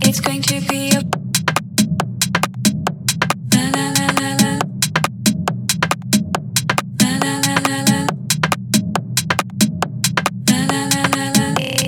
It's going to be a la la la la la la la la la la la la la la la.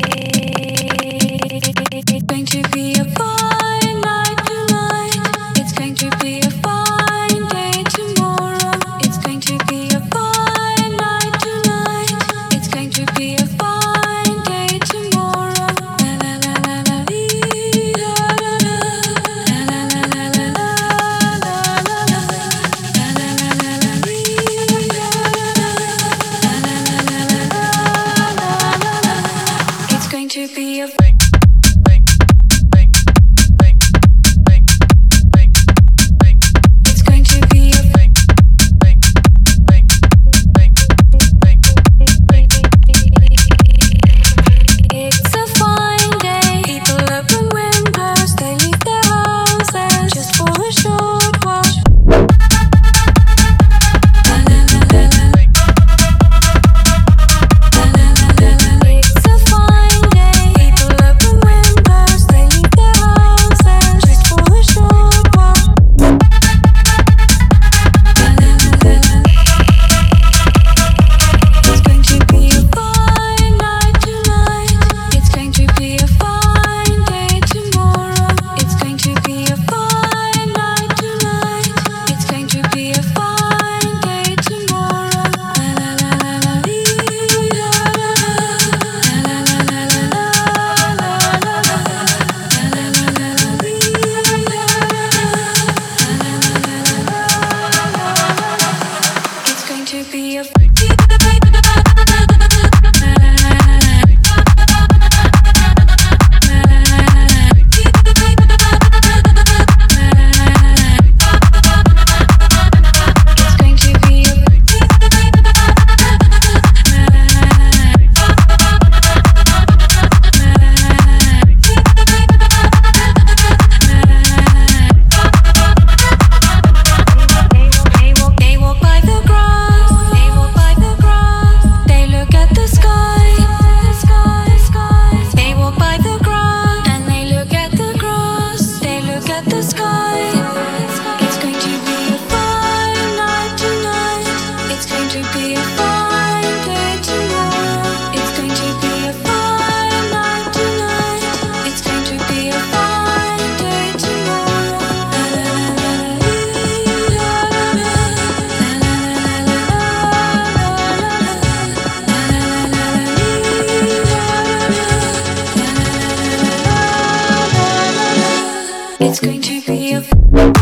It's going to be a fine night tonight. It's going to be a fine day tomorrow. It's going to be a fine night tonight. It's going to be a fine day tomorrow. La la la la la dee la la la la la la la la la la la la la la dee la la la la. It's going to be a it's going to be a